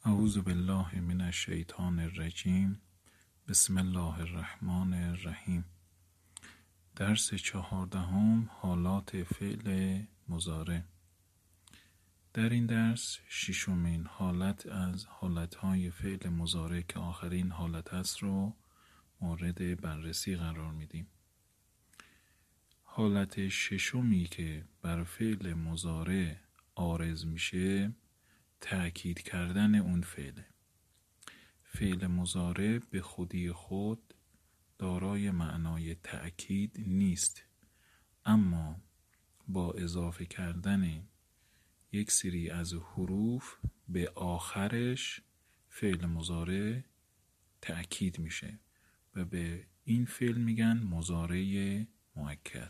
اعوذ بالله من الشیطان الرجیم. بسم الله الرحمن الرحیم. درس 14 حالات فعل مضارع. در این درس ششمین حالت از حالتهای فعل مضارع که آخرین حالت است رو مورد بررسی قرار میدیم. حالت ششمی که بر فعل مضارع عارض میشه تأکید کردن اون فعل. فعل مضارع به خودی خود دارای معنای تأکید نیست، اما با اضافه کردن یک سری از حروف به آخرش فعل مضارع تأکید میشه و به این فعل میگن مضارع مؤکد.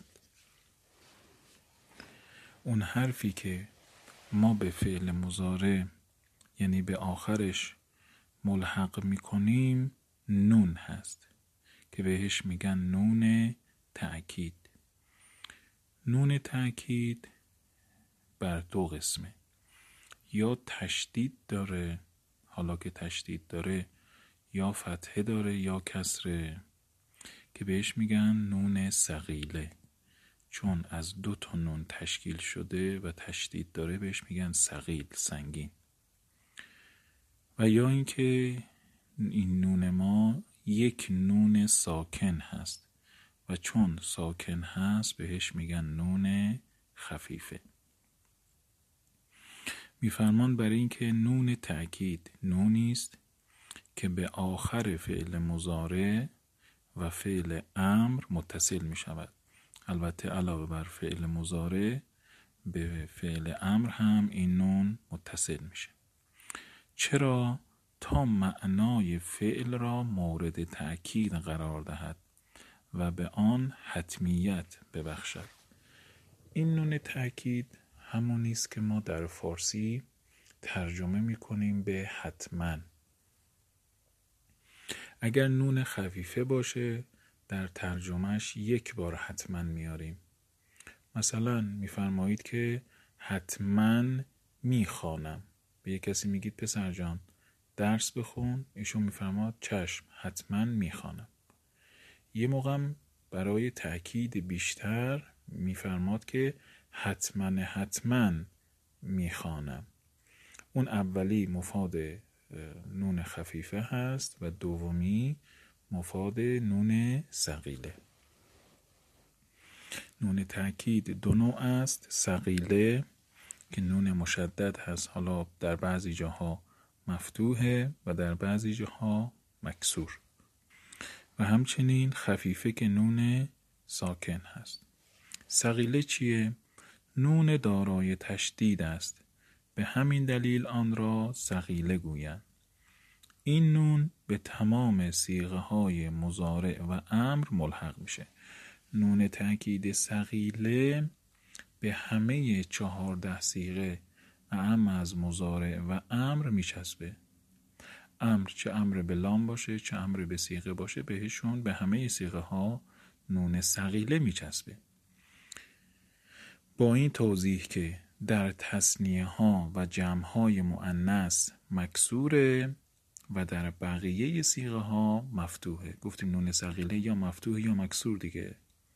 اون حرفی که ما به فعل مضارع یعنی به آخرش ملحق میکنیم نون هست که بهش میگن نون تأکید. نون تأکید بر دو قسمه، یا تشدید داره، حالا که تشدید داره، یا فتحه داره یا کسره که بهش میگن نون ثقیله، چون از 2 تا نون تشکیل شده و تشدید داره بهش میگن ثقیل، سنگین. و یا اینکه این نون ما یک نون ساکن هست و چون ساکن هست بهش میگن نون خفیفه. میفرمان برای اینکه نون تأکید نونی است که به آخر فعل مضارع و فعل امر متصل می شود. البته علاوه بر فعل مضارع به فعل امر هم این نون متصل میشه. چرا؟ تا معنای فعل را مورد تأکید قرار دهد و به آن حتمیت ببخشد. این نون تأکید همونی است که ما در فارسی ترجمه میکنیم به حتما. اگر نون خفیفه باشه در ترجمهش یک بار حتما میاریم. مثلا میفرمایید که حتما میخوانم. به یک کسی میگید پسر جان درس بخون، ایشون میفرماد چشم حتما میخوانم. یه موقع برای تأکید بیشتر میفرماد که حتما میخوانم. اون اولی مفاد نون خفیفه هست و دومی مفاد نون ثقیله. نون تأکید 2 نوع است. ثقیله که نون مشدد هست، حالا در بعضی جاها مفتوحه و در بعضی جاها مکسور، و همچنین خفیفه که نون ساکن هست. ثقیله چیه؟ نون دارای تشدید است، به همین دلیل آن را ثقیله گویند. این نون به تمام صیغه های مضارع و امر ملحق میشه. نون تأکید ثقیله به همه 14 صیغه اعم از مضارع و امر میچسبه. امر چه امر به لام باشه چه امر به صیغه باشه بهشون به همه صیغه ها نون ثقیله میچسبه. با این توضیح که در تثنیه ها و جمع های مؤنث مکسوره و در بقیه صیغه ها مفتوحه. گفتیم نون ثقیله یا مفتوح یا مکسور دیگه.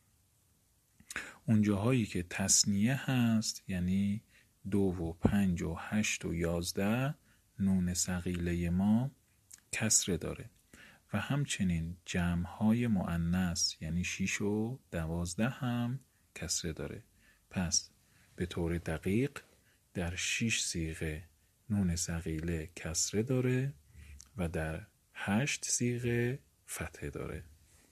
اون جاهایی که تثنیه هست یعنی 2 و 5 و 8 و 11 نون ثقیله ما کسره داره و همچنین جمع های مؤنث یعنی 6 و 12 هم کسره داره. پس به طور دقیق در 6 صیغه نون ثقیله کسره داره و در 8 صیغه فتحه داره.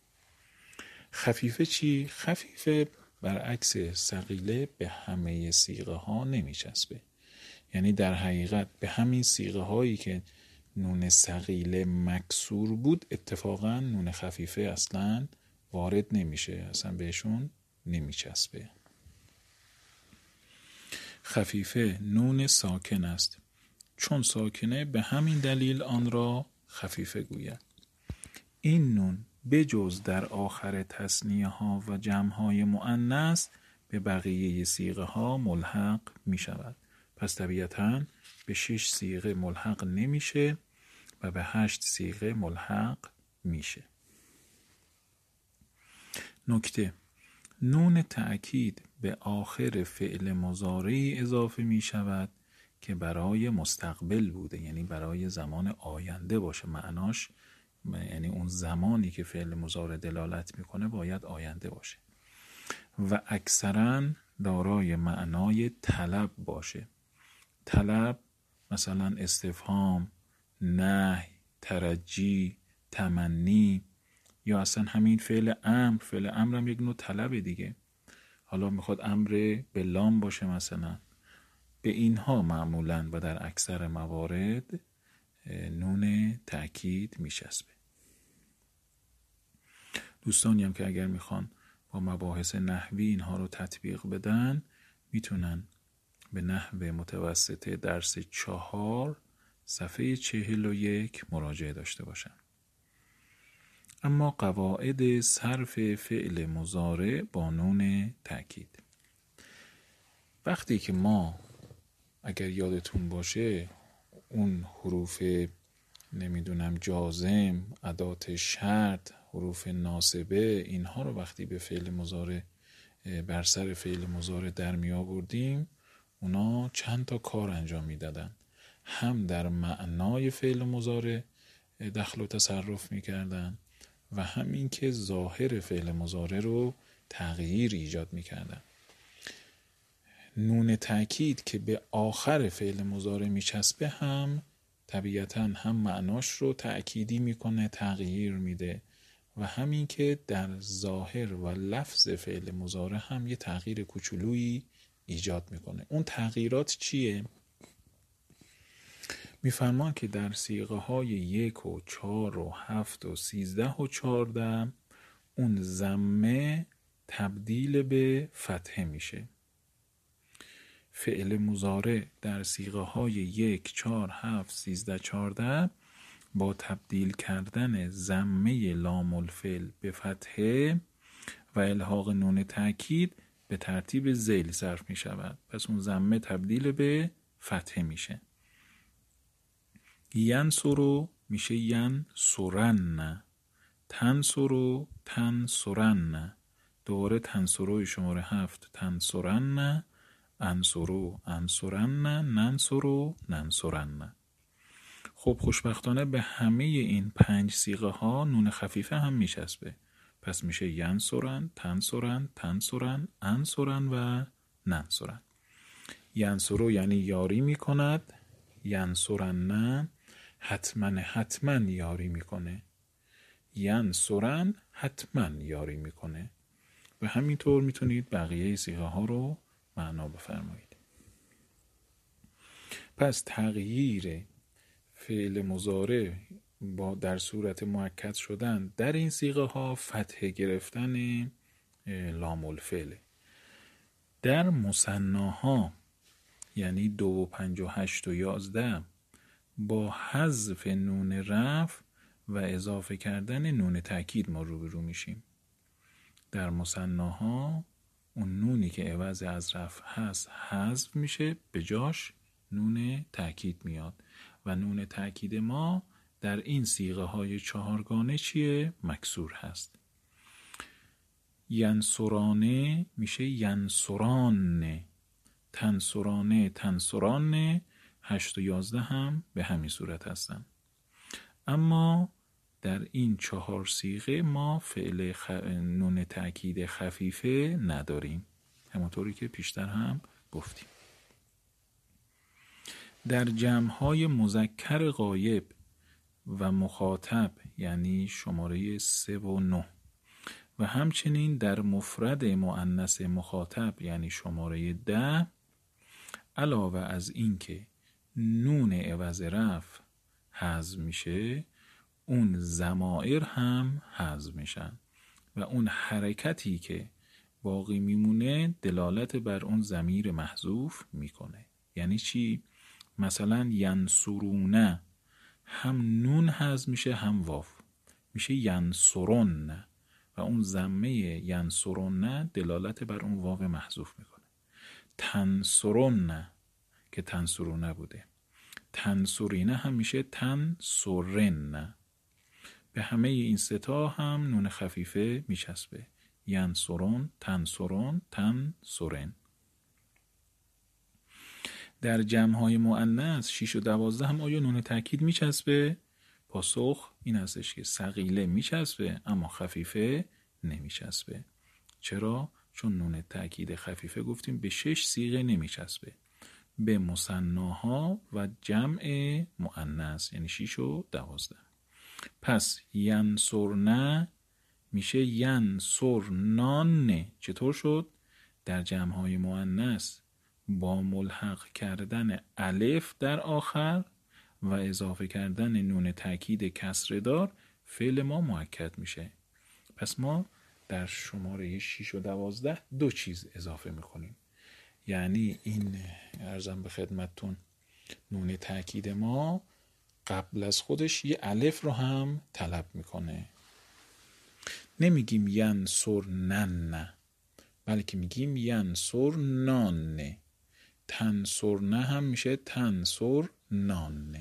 خفیفه چی؟ خفیفه برعکس ثقیله به همه صیغه ها نمیچسبه. یعنی در حقیقت به همین صیغه هایی که نون ثقیله مکسور بود اتفاقا نون خفیفه اصلا وارد نمیشه، اصلا بهشون نمیچسبه. خفیفه نون ساکن است، چون ساکنه به همین دلیل آن را خفیفه گوید. این نون بجز در آخر تثنیه ها و جمع های مؤنث به بقیه صیغه ها ملحق می شود. پس طبیعتاً به 6 صیغه ملحق نمیشه و به 8 صیغه ملحق میشه. نکته: نون تأکید به آخر فعل مضارعی اضافه می شود که برای مستقبل بوده، یعنی برای زمان آینده باشه. معناش یعنی اون زمانی که فعل مضارع دلالت میکنه باید آینده باشه و اکثراً دارای معنای طلب باشه. طلب مثلا استفهام، نهی، ترجی، تمنی، یا اصلا همین فعل امر. فعل امر هم یک نوع طلب دیگه. حالا میخواد امر به لام باشه مثلا. به اینها معمولاً و در اکثر موارد نون تأکید میچسبه. دوستانی هم که اگر میخوان با مباحث نحوی اینها رو تطبیق بدن میتونن به نحو متوسط درس 4 صفحه 41 مراجعه داشته باشن. اما قواعد صرف فعل مضارع با نون تأکید. وقتی که ما اگر یادتون باشه اون حروف جازم، ادات شرط، حروف ناصبه، اینها رو وقتی به فعل مضارع بر سر فعل مضارع در می آوردیم، اونا چند تا کار انجام می دادن. هم در معنای فعل مضارع دخل و تصرف می کردن و همین که ظاهر فعل مضارع رو تغییر ایجاد می کردن. نون تأکید که به آخر فعل مضارع می چسبه هم طبیعتاً هم معناش رو تأکیدی میکنه، تغییر میده و همین که در ظاهر و لفظ فعل مضارع هم یه تغییر کوچولویی ایجاد میکنه. اون تغییرات چیه؟ میفرمان که در صیغه های 1 و 4 و 7 و 13 و 14 اون ضمه تبدیل به فتحه میشه. فعل مضارع در صیغه های 1 4 7 13 14 با تبدیل کردن ضمه لام الفعل به فتحه و الحاق نون تأکید به ترتیب ذیل صرف می شود. پس اون ضمه تبدیل به فتحه میشه. ینصرو میشه ینصرن، تنصرو تنصرن، دوباره تنصرو شماره 7 تنصرن، انصرو انصرن، ننصرو ننصرن. خب خوشبختانه به همه این 5 صیغه ها نون خفیفه هم میچسبه. پس میشه ینصرن، تنصرن، تنصرن، انصرن و ننصرن. ینصرو یعنی یاری میکند، ینصرن حتما یاری میکنه، ینصرن حتما یاری میکنه و همینطور میتونید بقیه صیغه ها رو معنا بفرمایید. پس تغییر فعل مضارع با در صورت مؤکد شدن در این صیغه ها فتحه گرفتن لام الفعل. در مثناها یعنی 2 و 5 و 8 و 11 با حذف نون رفع و اضافه کردن نون تأکید ما روبرو میشیم. در مثناها اون نونی که عوض از رفع هست حذف میشه، به جاش نون تأکید میاد و نون تأکید ما در این صیغه های 4 گانه چیه؟ مکسور هست. ینصرانه میشه ینصران، تنصرانه تنصران، 8 و 11 هم به همین صورت هستن. اما در این 4 صیغه ما فعل نون تأکید خفیفه نداریم، همونطوری که پیشتر هم گفتیم. در جمع‌های مذکر غایب و مخاطب یعنی شماره 3 و 9 و همچنین در مفرد مؤنث مخاطب یعنی شماره 10، علاوه از این که نون عوض رفع حذف میشه، اون ضمائر هم حذف میشن و اون حرکتی که باقی میمونه دلالت بر اون ضمیر محذوف میکنه. یعنی چی؟ مثلا ینصرونه هم نون حذف میشه هم واو، میشه ینصرون و اون ضمه ینصرون دلالت بر اون واو محذوف میکنه. تنصرون که تنصرونه بوده. تنصرینه هم میشه تنصرن. به همه این ستا هم نون خفیفه میچسبه. ینصرون، تنصرون، تنصرن. در جمع‌های مؤنث 6 و 12 هم آیا نون تأکید میچسبه؟ پاسخ این هستش که ثقیله میچسبه اما خفیفه نمیچسبه. چرا؟ چون نون تأکید خفیفه گفتیم به 6 صیغه نمیچسبه، به مثناها و جمع مؤنث یعنی 6 و 12. پس ینصرن میشه ینصرنان. چطور شد؟ در جمع‌های مؤنث با ملحق کردن الف در آخر و اضافه کردن نون تأکید کسره دار فعل ما مؤکد میشه. پس ما در شماره 6 و 12 2 چیز اضافه میکنیم. یعنی این عرضم به خدمتتون نون تأکید ما قبل از خودش یه الف رو هم طلب میکنه. نمیگیم ینصرنن بلکه میگیم ینصرنان. تنصرنه هم میشه تنصرنان.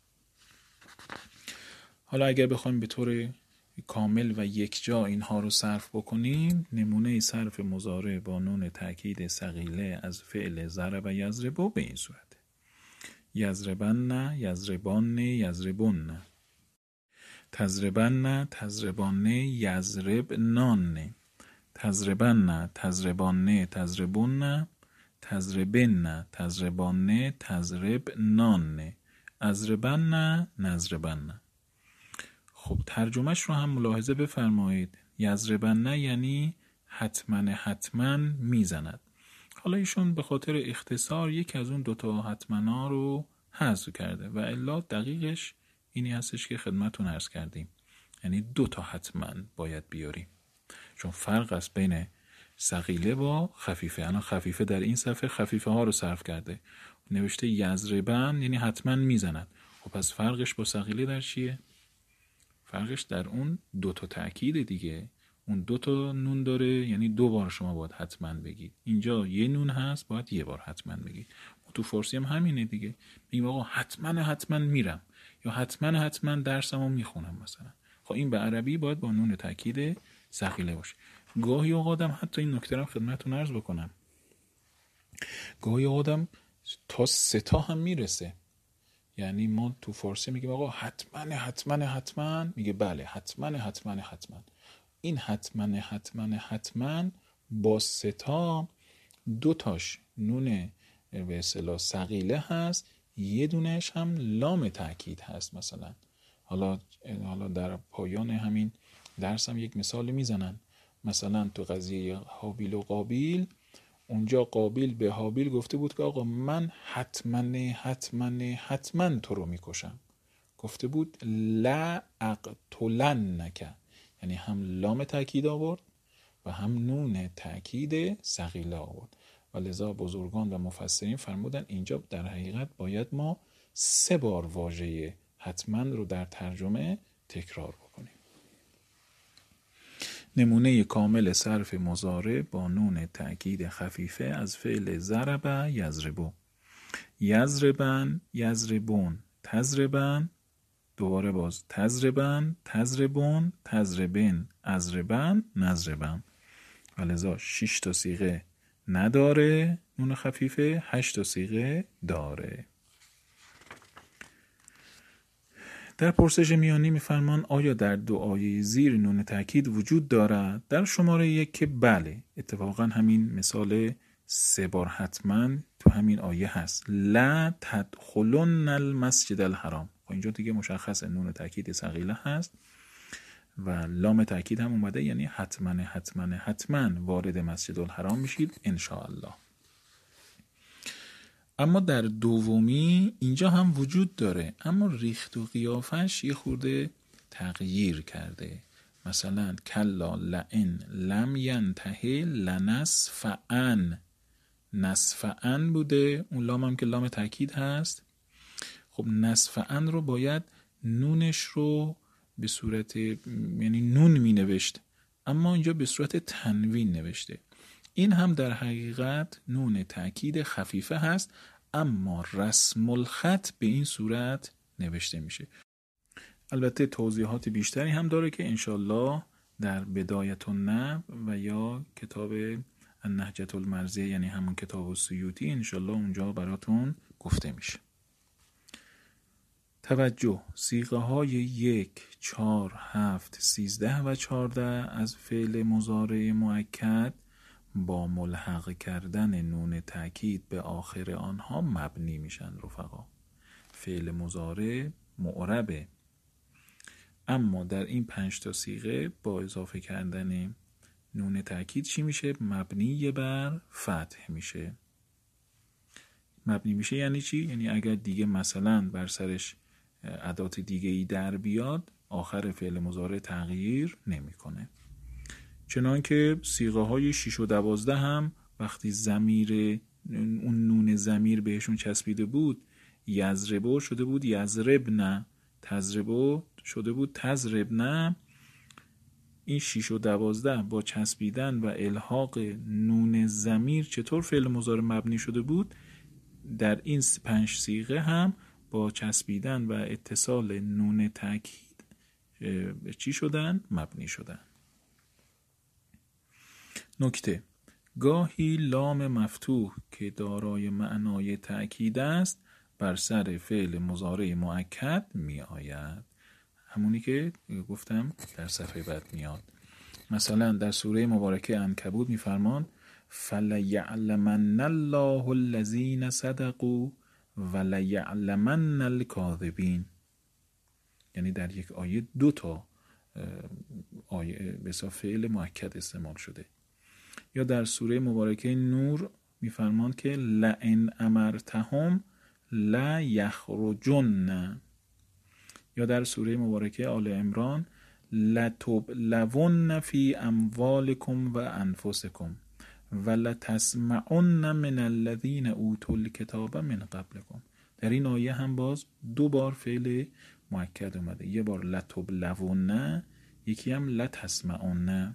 حالا اگر بخوایم به طور کامل و یکجا اینها رو صرف بکنیم، نمونه صرف مضارع با نون تأکید ثقیله از فعل ضرب و یضرب به این صورت: یضربن، یضربان، یضربن. تضربن، تضربان، یضربنان. تضربن، تضربان، تضربن. تضربن، تضربان، تضربنان. اضربن، نضربن. خب ترجمهش رو هم ملاحظه بفرمایید. یضربن یعنی حتما میزند. حالا ایشون به خاطر اختصار یک از اون دوتا حتمنا رو حذف کرده و الا دقیقش اینی هستش که خدمتون عرض کردیم، یعنی دوتا حتما باید بیاریم، چون فرق است بین ثقیله با خفیفه. الان خفیفه در این صفحه خفیفه ها رو صرف کرده، نوشته یضربن یعنی حتما میزند. خب پس فرقش با ثقیله در چیه؟ فرقش در اون دوتا تأکید دیگه. اون دوتا نون داره، یعنی 2 بار شما باید حتما بگید. اینجا یه نون هست باید یه بار حتما بگید. تو فارسی هم همینه دیگه، میگیم آقا حتما میرم یا حتما درسمو میخونم مثلا. خب این به عربی باید با نون تأکید ثقیله باشه. گاهی اوقاتم حتی این نکته رو خدمتتون عرض بکنم، گاهی اوقاتم تا 3 تا هم میرسه. یعنی ما تو فارسی میگیم آقا حتما، میگه بله حتما. این حتما با 3 تا 2 تاش نون به اصطلاح ثقیله هست، یه دونش هم لام تأکید هست مثلا. حالا در پایان همین درس هم یک مثال میزنن. مثلا تو قضیه هابیل و قابیل، اونجا قابیل به هابیل گفته بود که آقا من حتما تو رو میکشم. گفته بود لا اقتلنک، یعنی هم لام تأکید آورد و هم نون تأکید ثقیله آورد و لذا بزرگان و مفسرین فرمودن اینجا در حقیقت باید ما 3 بار واژه حتما رو در ترجمه تکرار بکنیم. نمونه کامل صرف مضارع با نون تأکید خفیفه از فعل ضرب یضرب: یضربن، یضربون، تضربن. دوباره باز تضربن، تضربون، تضربن، اضربن، نضربن. ولذا 6 تا صیغه نداره نون خفیفه، 8 تا صیغه داره. در پرسش میانی میفرمان آیا در دعای زیر نون تأکید وجود دارد؟ در شماره 1 که بله، اتفاقا همین مثال 3 بار حتما تو همین آیه هست: لا تدخلن المسجد الحرام. اینجا دیگه مشخصه نون تأکید ثقیله هست و لام تأکید هم اومده، یعنی حتما وارد مسجد الحرام میشید انشاءالله. اما در دومی اینجا هم وجود داره، اما ریخت و قیافش یه خورده تغییر کرده. مثلا کلا لئن لم ینتهی لنصفعن، نصفعن بوده، اون لام هم که لام تأکید هست. خب نصفعن رو باید نونش رو به صورت یعنی نون می نوشت، اما اینجا به صورت تنوین نوشته. این هم در حقیقت نون تأکید خفیفه هست، اما رسم الخط به این صورت نوشته میشه. البته توضیحات بیشتری هم داره که انشالله در بدایت النحو و یا کتاب النهجة المرضیه، یعنی همون کتاب السیوطی، انشالله اونجا براتون گفته میشه. توجه، صیغه های 1، 4، 7، 13 و 14 از فعل مضارع مؤکد با ملحق کردن نون تأکید به آخر آنها مبنی میشن رفقا. فعل مضارع معربه، اما در این 5 تا صیغه با اضافه کردن نون تأکید چی میشه؟ مبنی بر فتح میشه. مبنی میشه یعنی چی؟ یعنی اگر دیگه مثلا بر سرش ادات دیگه ای در بیاد، آخر فعل مضارع تغییر نمیکنه. چنان که صیغه های 6 و 12 هم وقتی ضمیر اون نون ضمیر بهشون چسبیده بود، یضربو شده بود یضربن، تضربو شده بود تضربن. این 6 و 12 با چسبیدن و الحاق نون ضمیر چطور فعل مضارع مبنی شده بود، در این 5 صیغه هم با چسبیدن و اتصال نون تأکید چی شدن؟ مبنی شدن. نکته: گاهی لام مفتوح که دارای معنای تأکید است بر سر فعل مضارع مؤکد می آید، همونی که گفتم در صفحه بعد میاد. مثلا در سوره مبارکه عنکبوت میفرمان فلیعلمن الله الذین صدقوا ولیعلمن الکاذبین، یعنی در یک آیه 2 تا آیه به صفت فعل مؤکد استعمال شده. یا در سوره مبارکه نور میفرمان که لئن امرتهم لا یخرجن. یا در سوره مبارکه آل عمران لتبلون فی اموالکم و انفسکم و لتسمعن من الذین اوتوا الکتاب من قبلکم. در این آیه هم باز 2 بار فعل مؤکد اومده، یه بار لتبلون، یکی هم لتسمعن.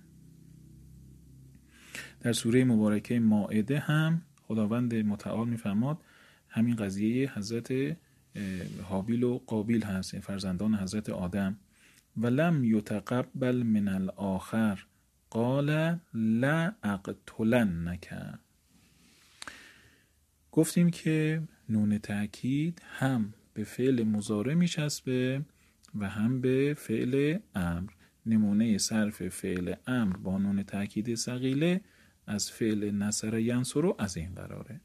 در سوره مبارکه مائده هم خداوند متعال میفرماد همین قضیه حضرت هابیل و قابیل هست، فرزندان حضرت آدم. ولم یتقبل من الاخر قال لا اقتلنک. گفتیم که نون تأکید هم به فعل مضارع میچسبه و هم به فعل امر. نمونه صرف فعل امر با نون تأکید ثقیله از فعل نصر ینصر از این قراره.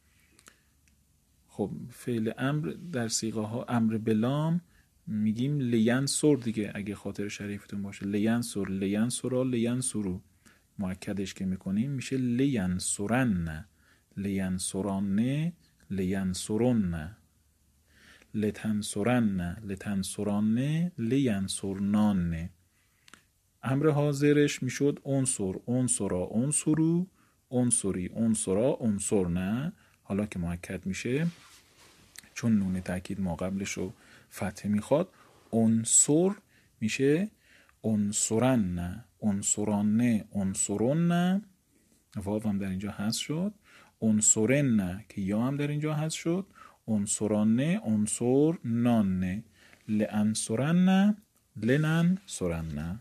خب فعل امر در صیغه ها امر بلام میگیم لینصر دیگه، اگه خاطر شریفتون باشه لینصر، لینصرا، لینصرو. مؤکدش که میکنیم میشه لینصرن، لینصرانه، لینصرن، لتنصرن، لتنصرانه، لینصرنان. امر حاضرش میشد عنصر، عنصرا، عنصرو، عنصری، عنصرا، عنصرنه. حالا که مؤکد میشه چون نون تأکید ما قبلش رو فتح میخواد، عنصر میشه عنصرن، عنصرانه، عنصرن، واو هم در اینجا حذف شد، عنصرن که یا هم در اینجا حذف شد، عنصرانه، عنصرنان، لانصرن، لننصرن.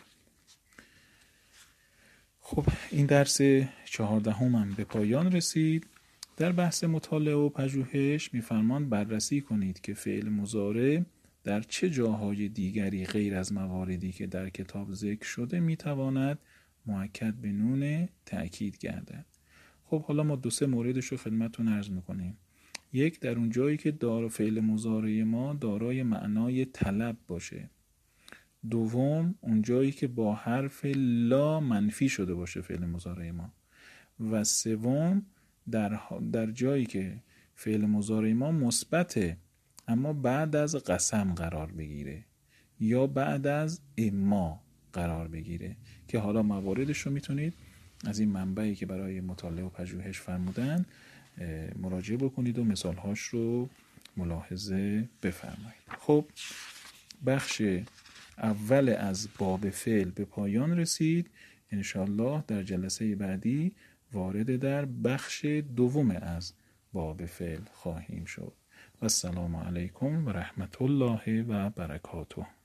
خب این درس 14 هم به پایان رسید. در بحث مطالعه و پژوهش میفرمان بررسی کنید که فعل مضارع در چه جاهای دیگری غیر از مواردی که در کتاب ذکر شده میتواند مؤکد به نون تأکید گردد. خب حالا ما 2-3 موردش رو خدمتتون عرض میکنیم. یک، در اون جایی که فعل مضارع ما دارای معنای طلب باشه. دوم، اون جایی که با حرف لا منفی شده باشه فعل مضارع ما. و سوم، در جایی که فعل مضارع ما مثبته اما بعد از قسم قرار بگیره یا بعد از اما قرار بگیره، که حالا مواردش رو میتونید از این منبعی که برای مطالعه و پژوهش فرمودن مراجعه بکنید و مثالهاش رو ملاحظه بفرمایید. خب بخش اول از باب فعل به پایان رسید. انشالله در جلسه بعدی وارد در بخش دوم از باب فعل خواهیم شد. و السلام علیکم و رحمت الله و برکاته.